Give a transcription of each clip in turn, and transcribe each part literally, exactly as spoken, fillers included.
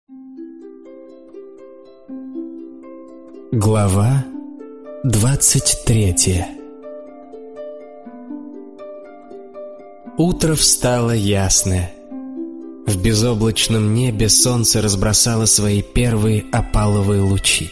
Глава двадцать третья. Утро встало ясное. В безоблачном небе солнце разбросало свои первые опаловые лучи.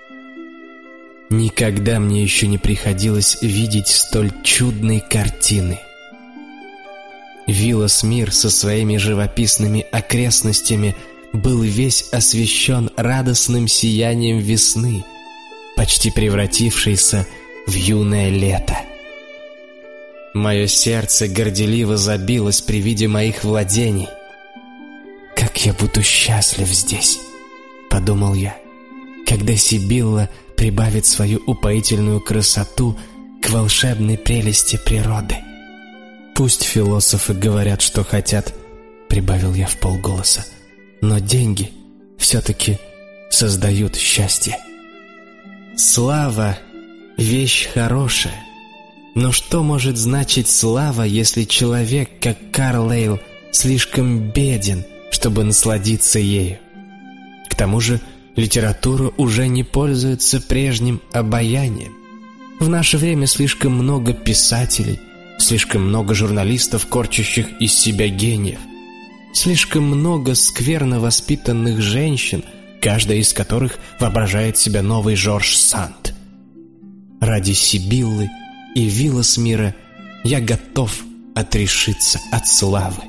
Никогда мне еще не приходилось видеть столь чудной картины. Виллас-Мир со своими живописными окрестностями был весь освещен радостным сиянием весны, почти превратившейся в юное лето. Мое сердце горделиво забилось при виде моих владений. «Как я буду счастлив здесь», — подумал я, «когда Сибилла прибавит свою упоительную красоту к волшебной прелести природы». «Пусть философы говорят, что хотят», — прибавил я вполголоса, «но деньги все-таки создают счастье». Слава — вещь хорошая, но что может значить слава, если человек, как Карлейл, слишком беден, чтобы насладиться ею? К тому же литература уже не пользуется прежним обаянием. В наше время слишком много писателей, слишком много журналистов, корчащих из себя гениев, слишком много скверно воспитанных женщин, каждая из которых воображает себя новой Жорж Санд. Ради Сибиллы и Виллас-Мира я готов отрешиться от славы.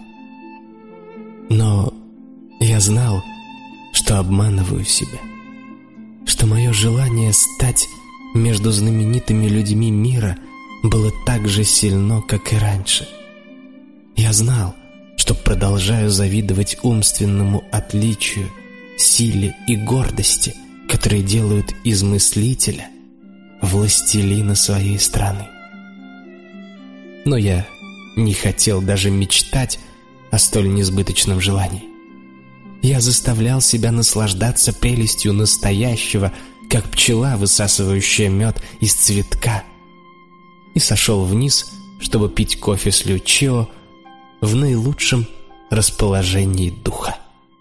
Но я знал, что обманываю себя, что мое желание стать между знаменитыми людьми мира было так же сильно, как и раньше. Я знал, что продолжаю завидовать умственному отличию, силе и гордости, которые делают из мыслителя властелина своей страны. Но я не хотел даже мечтать о столь несбыточном желании. Я заставлял себя наслаждаться прелестью настоящего, как пчела, высасывающая мед из цветка, и сошел вниз, чтобы пить кофе с Лючио в наилучшем расположении духа.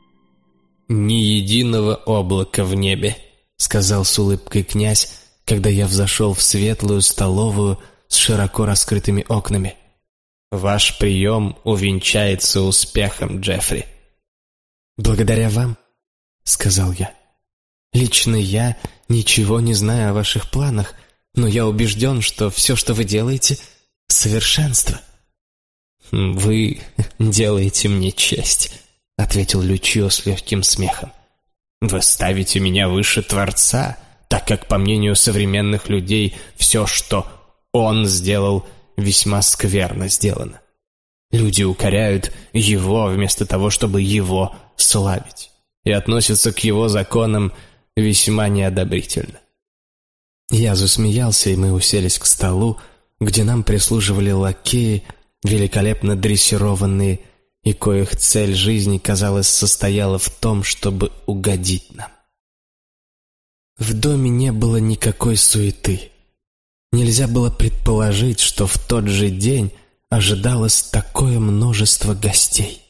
«Ни единого облака в небе», — сказал с улыбкой князь, когда я взошел в светлую столовую с широко раскрытыми окнами. «Ваш прием увенчается успехом, Джеффри». «Благодаря вам», — сказал я. «Лично я ничего не знаю о ваших планах, но я убежден, что все, что вы делаете, — совершенство». «Вы делаете мне честь», — ответил Лючио с легким смехом. «Вы ставите меня выше Творца, так как, по мнению современных людей, все, что Он сделал, весьма скверно сделано. Люди укоряют Его вместо того, чтобы Его славить, и относятся к Его законам весьма неодобрительно». Я засмеялся, и мы уселись к столу, где нам прислуживали лакеи, великолепно дрессированные, и коих цель жизни, казалось, состояла в том, чтобы угодить нам. В доме не было никакой суеты. Нельзя было предположить, что в тот же день ожидалось такое множество гостей.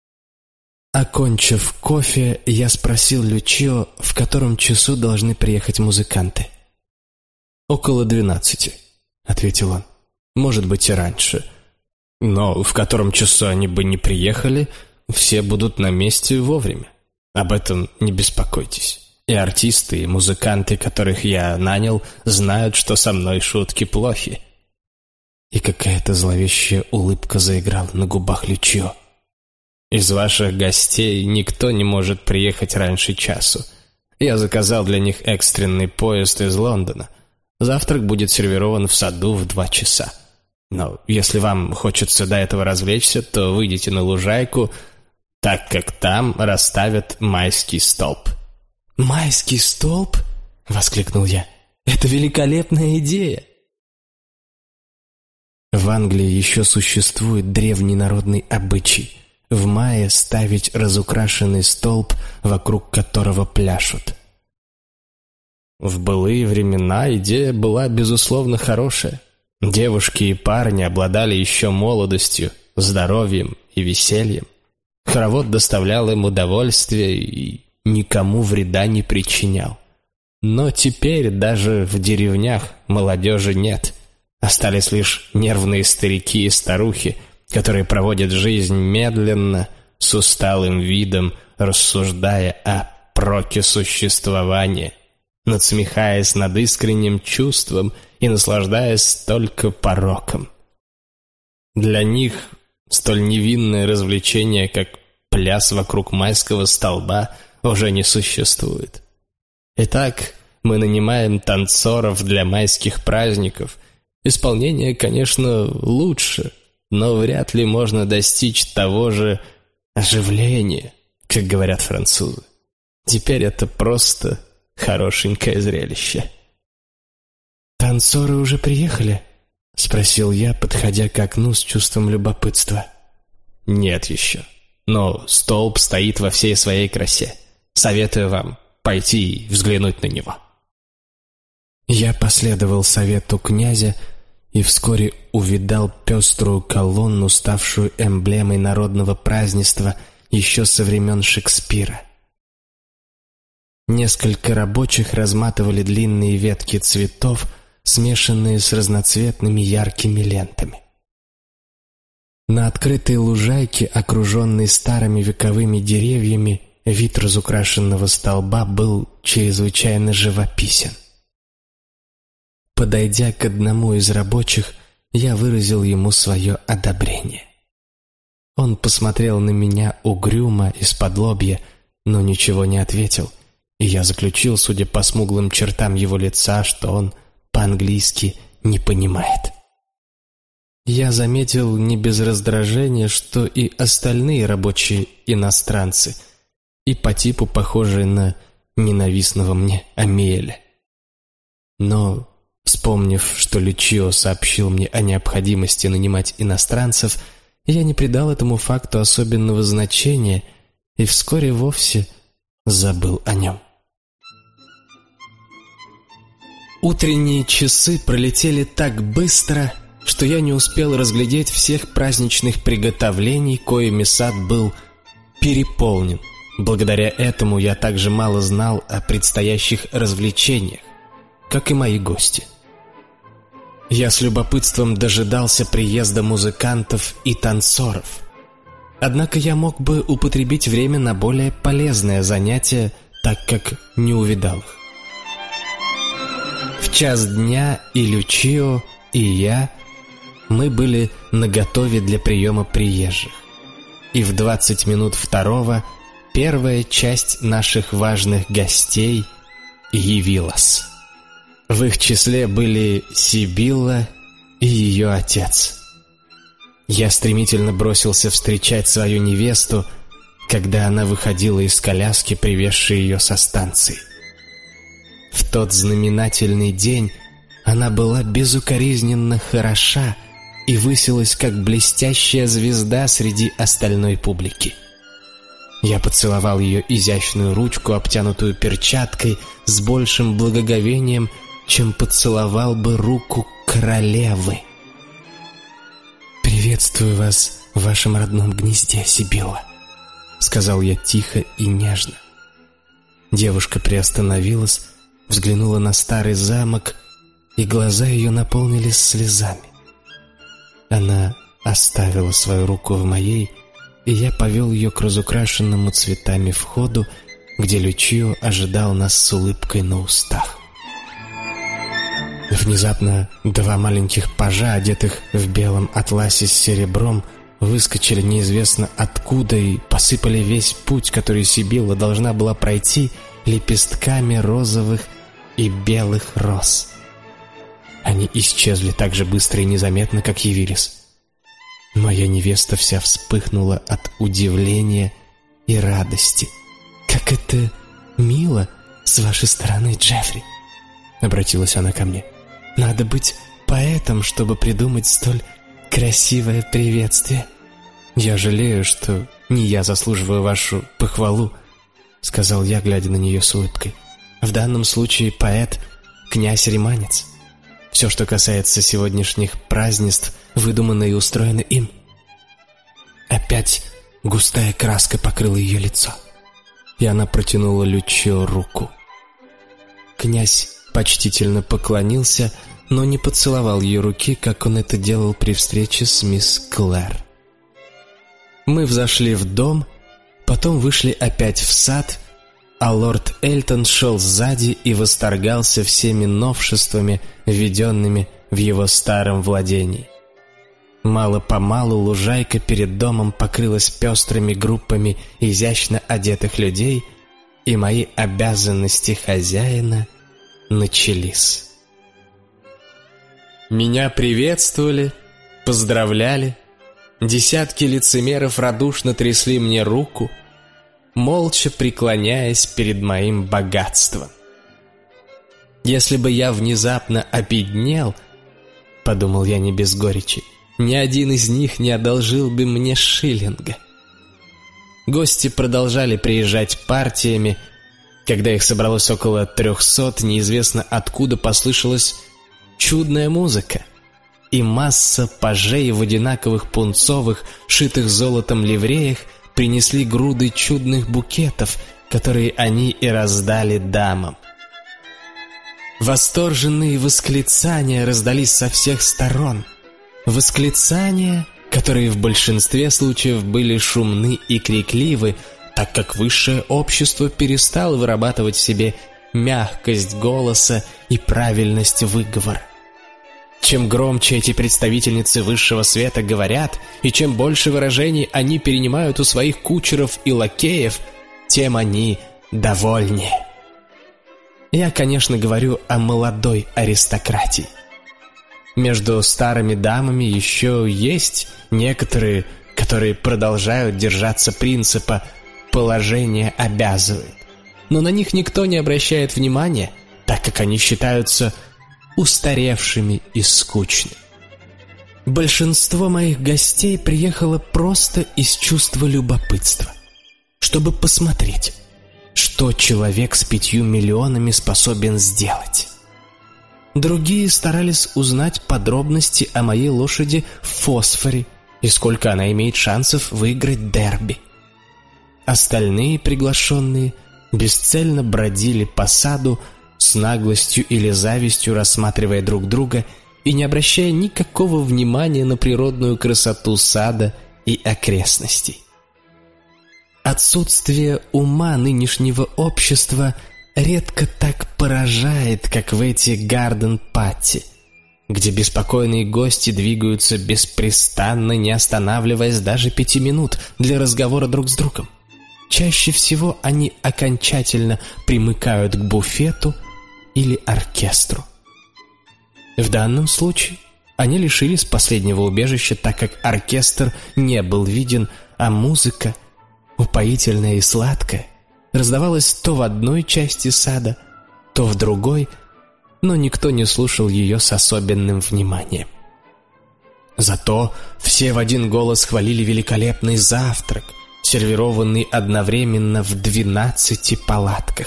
Окончив кофе, я спросил Лючио, в котором часу должны приехать музыканты. «Около двенадцати», — ответил он. «Может быть, и раньше. Но в котором часу они бы не приехали, все будут на месте вовремя. Об этом не беспокойтесь. И артисты, и музыканты, которых я нанял, знают, что со мной шутки плохи». И какая-то зловещая улыбка заиграла на губах Лючио. «Из ваших гостей никто не может приехать раньше часу. Я заказал для них экстренный поезд из Лондона. Завтрак будет сервирован в саду в два часа. Но если вам хочется до этого развлечься, то выйдите на лужайку, так как там расставят майский столб». «Майский столб?» — воскликнул я. «Это великолепная идея!» В Англии еще существует древний народный обычай в мае ставить разукрашенный столб, вокруг которого пляшут. В былые времена идея была, безусловно, хорошая. Девушки и парни обладали еще молодостью, здоровьем и весельем. Хоровод доставлял им удовольствие и никому вреда не причинял. Но теперь даже в деревнях молодежи нет. Остались лишь нервные старики и старухи, которые проводят жизнь медленно, с усталым видом, рассуждая о проке существования, надсмехаясь над искренним чувством и наслаждаясь только пороком. Для них столь невинное развлечение, как пляс вокруг майского столба, уже не существует. Итак, мы нанимаем танцоров для майских праздников. Исполнение, конечно, лучше, но вряд ли можно достичь того же оживления, как говорят французы. Теперь это просто хорошенькое зрелище. «Танцоры уже приехали?» — спросил я, подходя к окну с чувством любопытства. «Нет еще, но столб стоит во всей своей красе. Советую вам пойти и взглянуть на него». Я последовал совету князя и вскоре увидал пеструю колонну, ставшую эмблемой народного празднества еще со времен Шекспира. Несколько рабочих разматывали длинные ветки цветов, смешанные с разноцветными яркими лентами. На открытой лужайке, окруженной старыми вековыми деревьями, вид разукрашенного столба был чрезвычайно живописен. Подойдя к одному из рабочих, я выразил ему свое одобрение. Он посмотрел на меня угрюмо исподлобья, но ничего не ответил, и я заключил, судя по смуглым чертам его лица, что он по-английски не понимает. Я заметил не без раздражения, что и остальные рабочие иностранцы, и по типу похожие на ненавистного мне Амиэля. Но, вспомнив, что Лючио сообщил мне о необходимости нанимать иностранцев, я не придал этому факту особенного значения и вскоре вовсе забыл о нем. Утренние часы пролетели так быстро, что я не успел разглядеть всех праздничных приготовлений, коими сад был переполнен. Благодаря этому я также мало знал о предстоящих развлечениях, как и мои гости. Я с любопытством дожидался приезда музыкантов и танцоров. Однако я мог бы употребить время на более полезное занятие, так как не увидал их. В час дня и Лючио, и я, мы были наготове для приема приезжих. И в двадцать минут второго первая часть наших важных гостей явилась. В их числе были Сибилла и ее отец. Я стремительно бросился встречать свою невесту, когда она выходила из коляски, привезшей ее со станции. В тот знаменательный день она была безукоризненно хороша и высилась как блестящая звезда среди остальной публики. Я поцеловал ее изящную ручку, обтянутую перчаткой, с большим благоговением, чем поцеловал бы руку королевы. «Приветствую вас в вашем родном гнезде, Сибилла», — сказал я тихо и нежно. Девушка приостановилась, взглянула на старый замок, и глаза ее наполнились слезами. Она оставила свою руку в моей, и я повел ее к разукрашенному цветами входу, где Лючио ожидал нас с улыбкой на устах. Внезапно два маленьких пажа, одетых в белом атласе с серебром, выскочили неизвестно откуда и посыпали весь путь, который Сибилла должна была пройти, лепестками розовых и белых роз. Они исчезли так же быстро и незаметно, как явились. Моя невеста вся вспыхнула от удивления и радости. «Как это мило с вашей стороны, Джеффри!» — обратилась она ко мне. «Надо быть поэтом, чтобы придумать столь красивое приветствие. Я жалею, что не я заслуживаю вашу похвалу», — сказал я, глядя на нее с улыбкой. «В данном случае поэт — князь Риманец. Все, что касается сегодняшних празднеств, выдумано и устроено им». Опять густая краска покрыла ее лицо. и она протянула Лючио руку. Князь почтительно поклонился, но не поцеловал ее руки, как он это делал при встрече с мисс Клэр. Мы взошли в дом, потом вышли опять в сад, а лорд Эльтон шел сзади и восторгался всеми новшествами, введенными в его старом владении. Мало-помалу лужайка перед домом покрылась пестрыми группами изящно одетых людей, и мои обязанности хозяина начались. Меня приветствовали, поздравляли, десятки лицемеров радушно трясли мне руку, молча преклоняясь перед моим богатством. Если бы я внезапно обеднел, подумал я не без горечи, ни один из них не одолжил бы мне шиллинга. Гости продолжали приезжать партиями. Когда их собралось около трехсот, неизвестно откуда послышалась чудная музыка, и масса пажей в одинаковых пунцовых, шитых золотом ливреях принесли груды чудных букетов, которые они и раздали дамам. Восторженные восклицания раздались со всех сторон. Восклицания, которые в большинстве случаев были шумны и крикливы, так как высшее общество перестало вырабатывать в себе мягкость голоса и правильность выговора. Чем громче эти представительницы высшего света говорят, и чем больше выражений они перенимают у своих кучеров и лакеев, тем они довольнее. Я, конечно, говорю о молодой аристократии. Между старыми дамами еще есть некоторые, которые продолжают держаться принципа «положение обязывает». Но на них никто не обращает внимания, так как они считаются устаревшими и скучными. Большинство моих гостей приехало просто из чувства любопытства, чтобы посмотреть, что человек с пятью миллионами способен сделать. Другие старались узнать подробности о моей лошади Фосфоре и сколько она имеет шансов выиграть дерби. Остальные приглашенные бесцельно бродили по саду, с наглостью или завистью рассматривая друг друга и не обращая никакого внимания на природную красоту сада и окрестностей. Отсутствие ума нынешнего общества редко так поражает, как в эти гарден-пати, где беспокойные гости двигаются беспрестанно, не останавливаясь даже пяти минут для разговора друг с другом. Чаще всего они окончательно примыкают к буфету или оркестру. В данном случае они лишились последнего убежища, так как оркестр не был виден, а музыка, упоительная и сладкая, раздавалась то в одной части сада, то в другой, но никто не слушал ее с особенным вниманием. Зато все в один голос хвалили великолепный завтрак, сервированный одновременно в двенадцати палатках.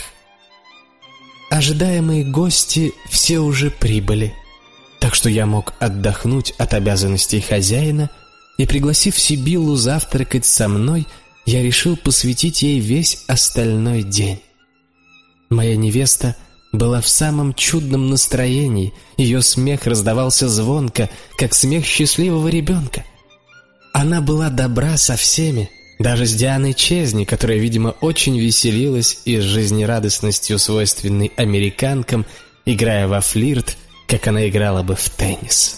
Ожидаемые гости все уже прибыли, так что я мог отдохнуть от обязанностей хозяина, и, пригласив Сибиллу завтракать со мной, я решил посвятить ей весь остальной день. Моя невеста была в самом чудном настроении, ее смех раздавался звонко, как смех счастливого ребенка. Она была добра со всеми, даже с Дианой Чезни, которая, видимо, очень веселилась и с жизнерадостностью, свойственной американкам, играя во флирт, как она играла бы в теннис.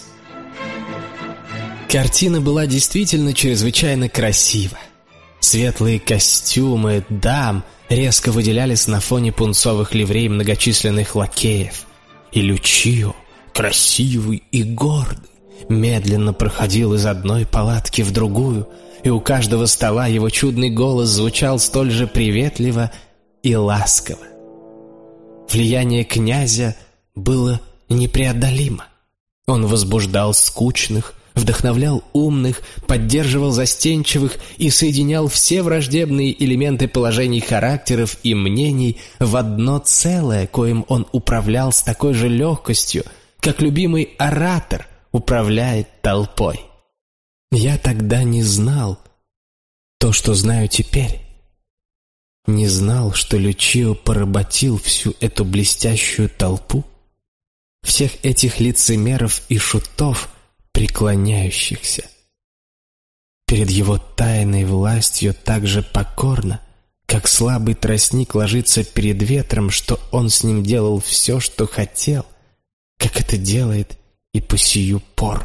Картина была действительно чрезвычайно красива. Светлые костюмы дам резко выделялись на фоне пунцовых ливрей многочисленных лакеев. И Лючио, красивый и гордый, медленно проходил из одной палатки в другую, и у каждого стола его чудный голос звучал столь же приветливо и ласково. Влияние князя было непреодолимо. Он возбуждал скучных, вдохновлял умных, поддерживал застенчивых и соединял все враждебные элементы положений характеров и мнений в одно целое, коим он управлял с такой же легкостью, как любимый оратор управляет толпой. Я тогда не знал то, что знаю теперь. не знал, что Лючио поработил всю эту блестящую толпу? Всех этих лицемеров и шутов, преклоняющихся перед его тайной властью так же покорно, как слабый тростник ложится перед ветром, что он с ним делал все, что хотел, как это делает и по сию пору.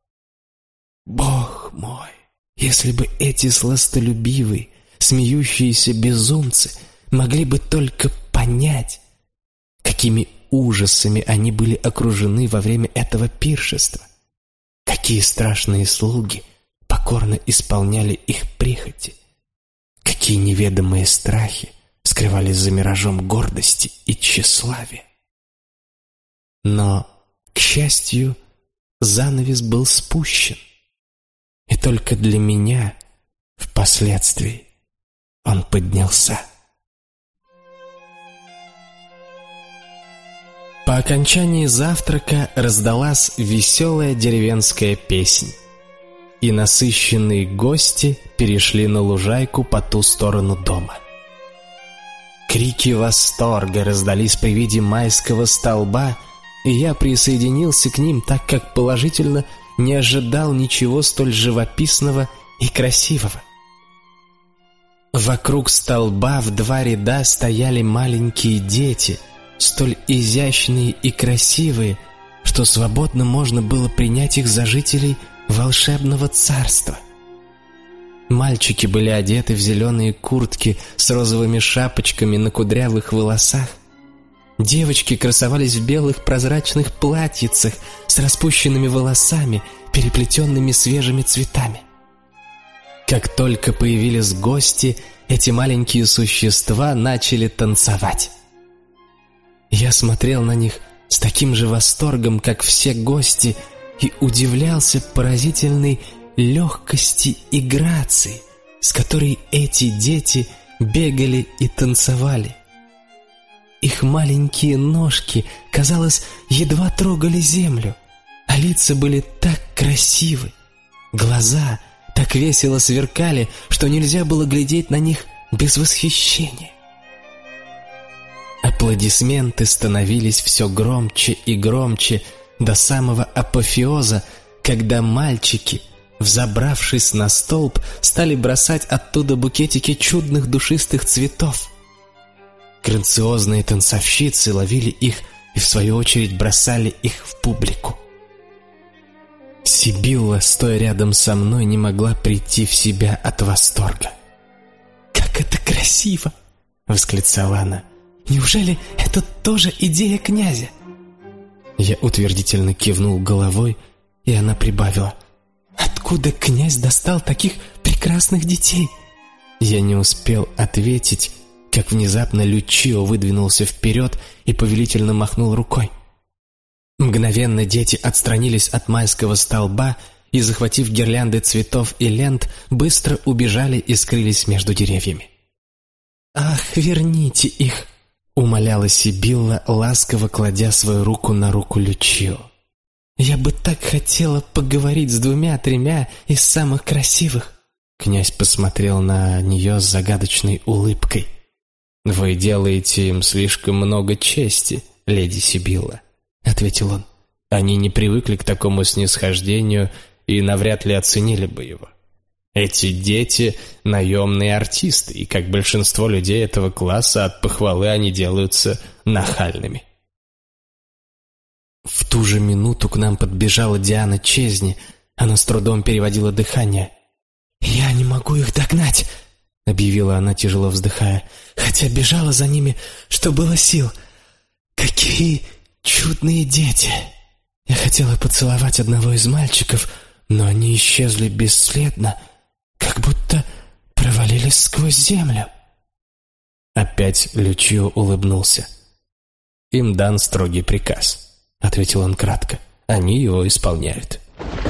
Бог мой, если бы эти сластолюбивые, смеющиеся безумцы могли бы только понять, какими ужасами они были окружены во время этого пиршества, какие страшные слуги покорно исполняли их прихоти, какие неведомые страхи скрывались за миражом гордости и тщеславия. Но, к счастью, занавес был спущен, и только для меня впоследствии он поднялся. По окончании завтрака раздалась веселая деревенская песнь, и насыщенные гости перешли на лужайку по ту сторону дома. Крики восторга раздались при виде майского столба, и я присоединился к ним, так как положительно не ожидал ничего столь живописного и красивого. Вокруг столба в два ряда стояли маленькие дети, столь изящные и красивые, что свободно можно было принять их за жителей волшебного царства. Мальчики были одеты в зеленые куртки с розовыми шапочками на кудрявых волосах. Девочки красовались в белых прозрачных платьицах с распущенными волосами, переплетенными свежими цветами. Как только появились гости, эти маленькие существа начали танцевать. Я смотрел на них с таким же восторгом, как все гости, и удивлялся поразительной легкости и грации, с которой эти дети бегали и танцевали. Их маленькие ножки, казалось, едва трогали землю, а лица были так красивы, глаза так весело сверкали, что нельзя было глядеть на них без восхищения. Аплодисменты становились все громче и громче до самого апофеоза, когда мальчики, взобравшись на столб, стали бросать оттуда букетики чудных душистых цветов. Грациозные танцовщицы ловили их и, в свою очередь, бросали их в публику. Сибилла, стоя рядом со мной, не могла прийти в себя от восторга. «Как это красиво!» — восклицала она. «Неужели это тоже идея князя?» Я утвердительно кивнул головой, и она прибавила: «Откуда князь достал таких прекрасных детей?» Я не успел ответить, как внезапно Лючио выдвинулся вперед и повелительно махнул рукой. Мгновенно дети отстранились от майского столба и, захватив гирлянды цветов и лент, быстро убежали и скрылись между деревьями. «Ах, верните их!» — умоляла Сибилла, ласково кладя свою руку на руку Лючио. «Я бы так хотела поговорить с двумя-тремя из самых красивых!» Князь посмотрел на нее с загадочной улыбкой. «Вы делаете им слишком много чести, леди Сибилла», — ответил он. «Они не привыкли к такому снисхождению и навряд ли оценили бы его. Эти дети — наемные артисты, и, как большинство людей этого класса, от похвалы они делаются нахальными». В ту же минуту к нам подбежала Диана Чезни. Она с трудом переводила дыхание. «Я не могу их догнать», — объявила она, тяжело вздыхая, «хотя бежала за ними, что было сил. Какие чудные дети! Я хотела поцеловать одного из мальчиков, но они исчезли бесследно, как будто провалились сквозь землю». Опять Лючио улыбнулся. «Им дан строгий приказ», — ответил он кратко. «Они его исполняют».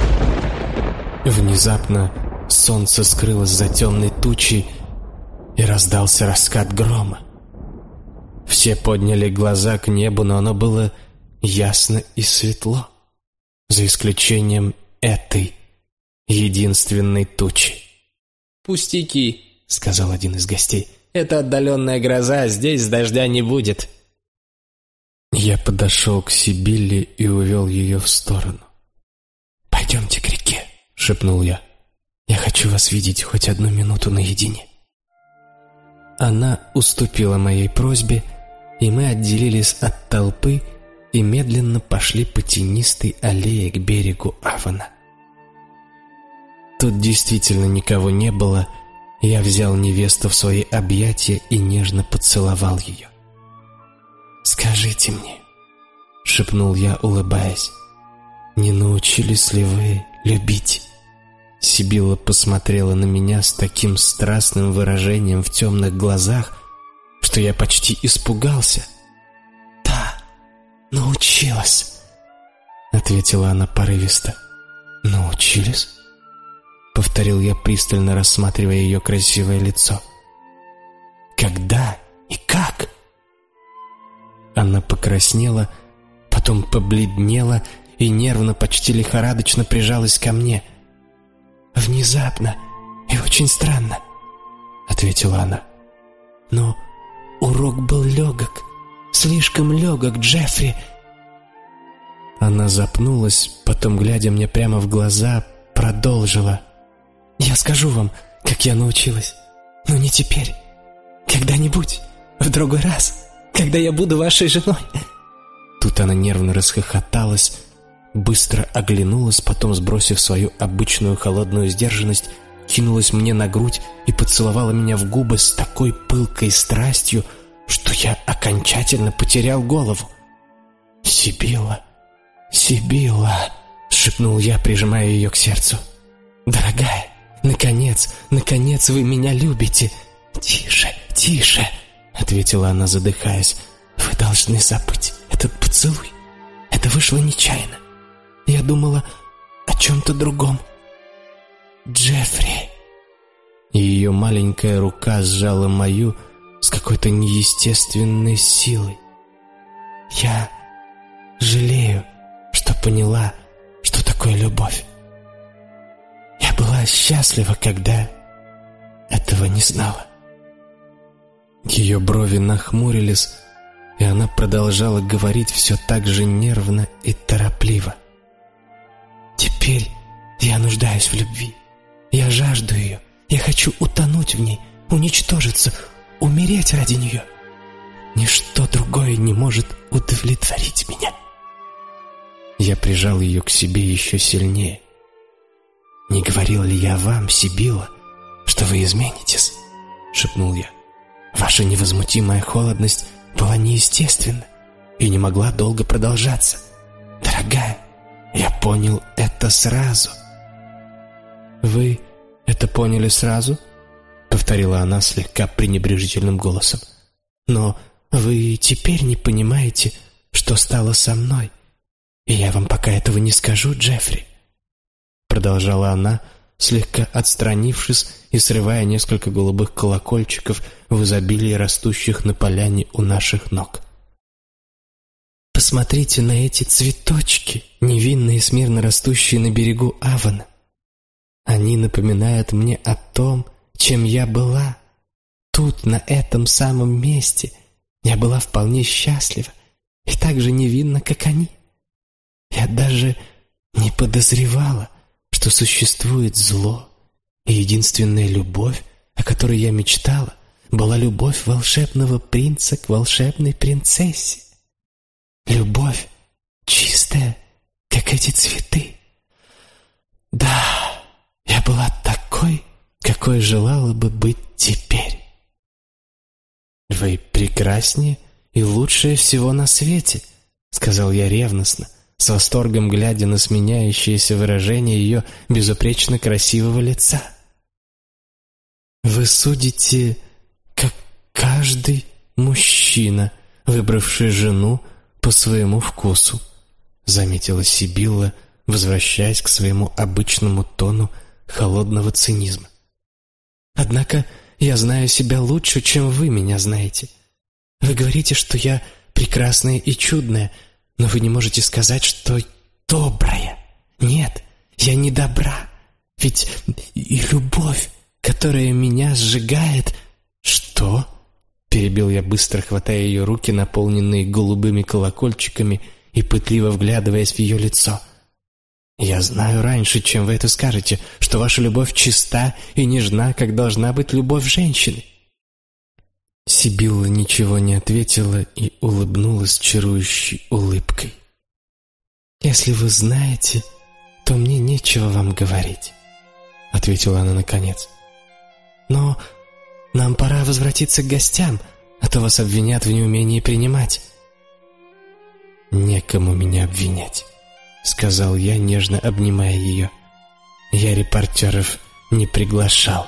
Внезапно солнце скрылось за темной тучей, и раздался раскат грома. Все подняли глаза к небу, но оно было ясно и светло, за исключением этой единственной тучи. «Пустяки», — сказал один из гостей. Это отдаленная гроза, здесь дождя не будет». Я подошел к Сибилле и увел ее в сторону. «Пойдемте к реке», — шепнул я. «Я хочу вас видеть хоть одну минуту наедине». Она уступила моей просьбе, и мы отделились от толпы и медленно пошли по тенистой аллее к берегу Авана. Тут действительно никого не было. Я взял невесту в свои объятия и нежно поцеловал ее. «Скажите мне», — шепнул я, улыбаясь, — «не научились ли вы любить?» Сибилла посмотрела на меня с таким страстным выражением в темных глазах, что я почти испугался. «Да, научилась», — ответила она порывисто. «Научились?» — повторил я, пристально рассматривая ее красивое лицо. «Когда и как?» Она покраснела, потом побледнела и нервно, почти лихорадочно прижалась ко мне. «Внезапно и очень странно», — ответила она. «Но урок был легок, слишком легок, Джеффри». Она запнулась, потом, глядя мне прямо в глаза, продолжила. «Я скажу вам, как я научилась, но не теперь. Когда-нибудь, в другой раз, когда я буду вашей женой». Тут она нервно расхохоталась, быстро оглянулась, потом, сбросив свою обычную холодную сдержанность, кинулась мне на грудь и поцеловала меня в губы с такой пылкой страстью, что я окончательно потерял голову. «Сибилла, Сибилла!» — шепнул я, прижимая ее к сердцу. «Дорогая, наконец, наконец вы меня любите!» «Тише, тише!» — ответила она, задыхаясь. «Вы должны забыть этот поцелуй. Это вышло нечаянно. Я думала о чем-то другом. Джеффри!» И ее маленькая рука сжала мою с какой-то неестественной силой. «Я жалею, что поняла, что такое любовь. Я была счастлива, когда этого не знала». Ее брови нахмурились, и она продолжала говорить все так же нервно и торопливо. «Теперь я нуждаюсь в любви. Я жажду ее. Я хочу утонуть в ней, уничтожиться, умереть ради нее. Ничто другое не может удовлетворить меня». Я прижал ее к себе еще сильнее. «Не говорил ли я вам, Сибилла, что вы изменитесь?» — шепнул я. «Ваша невозмутимая холодность была неестественна и не могла долго продолжаться. Дорогая, я понял это сразу». «Вы это поняли сразу?» — повторила она слегка пренебрежительным голосом. «Но вы теперь не понимаете, что стало со мной, и я вам пока этого не скажу, Джеффри», — продолжала она, слегка отстранившись и срывая несколько голубых колокольчиков в изобилии растущих на поляне у наших ног. «Посмотрите на эти цветочки, невинные, смирно растущие на берегу Авана. Они напоминают мне о том, чем я была. Тут, на этом самом месте, я была вполне счастлива и так же невинна, как они. Я даже не подозревала, что существует зло, и единственная любовь, о которой я мечтала, была любовь волшебного принца к волшебной принцессе. Любовь чистая, как эти цветы. Да, я была такой, какой желала бы быть теперь». «Вы прекраснее и лучшее всего на свете», — сказал я ревностно, с восторгом глядя на сменяющееся выражение ее безупречно красивого лица. «Вы судите, как каждый мужчина, выбравший жену по своему вкусу», — заметила Сибилла, возвращаясь к своему обычному тону холодного цинизма. «Однако я знаю себя лучше, чем вы меня знаете. Вы говорите, что я прекрасная и чудная, но вы не можете сказать, что добрая. Нет, я не добра, ведь и любовь, которая меня сжигает...» «Что?» перебил я, быстро хватая ее руки, наполненные голубыми колокольчиками, и пытливо вглядываясь в ее лицо. «Я знаю раньше, чем вы это скажете, что ваша любовь чиста и нежна, как должна быть любовь женщины». Сибилла ничего не ответила и улыбнулась чарующей улыбкой. «Если вы знаете, то мне нечего вам говорить», — ответила она наконец. «Но нам пора возвратиться к гостям, а то вас обвинят в неумении принимать». «Некому меня обвинять», — сказал я, нежно обнимая ее. «Я репортеров не приглашал».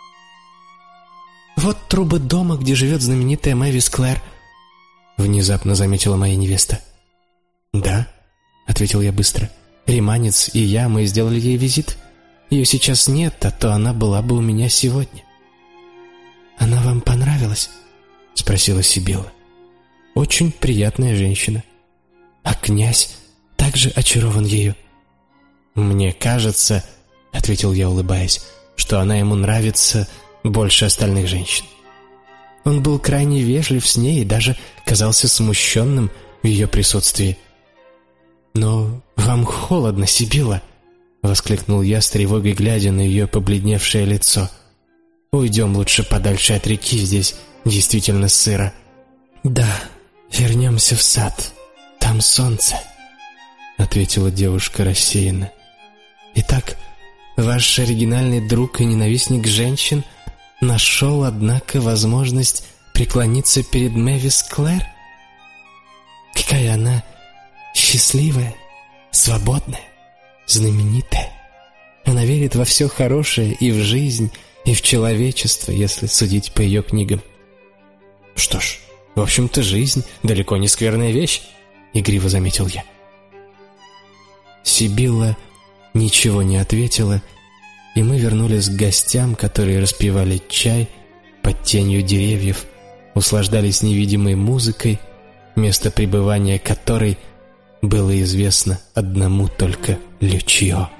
«Вот трубы дома, где живет знаменитая Мэвис Клэр», — внезапно заметила моя невеста. «Да», — ответил я быстро. «Риманец и я, мы сделали ей визит. Ее сейчас нет, а то она была бы у меня сегодня». «Она вам понравилась?» — спросила Сибилла. «Очень приятная женщина. А князь также очарован ею?» «Мне кажется, — ответил я, улыбаясь, — что она ему нравится больше остальных женщин. Он был крайне вежлив с ней и даже казался смущенным в ее присутствии». «Но вам холодно, Сибилла!» — воскликнул я с тревогой, глядя на ее побледневшее лицо. «Уйдем лучше подальше от реки, здесь действительно сыро». «Да, вернемся в сад, там солнце», — ответила девушка рассеянно. «Итак, ваш оригинальный друг и ненавистник женщин нашел, однако, возможность преклониться перед Мэвис Клэр? Какая она счастливая, свободная, знаменитая. Она верит во все хорошее и в жизнь, и в человечество, если судить по ее книгам». «Что ж, в общем-то, жизнь далеко не скверная вещь», — игриво заметил я. Сибилла ничего не ответила, и мы вернулись к гостям, которые распивали чай под тенью деревьев, услаждались невидимой музыкой, место пребывания которой было известно одному только Лючио.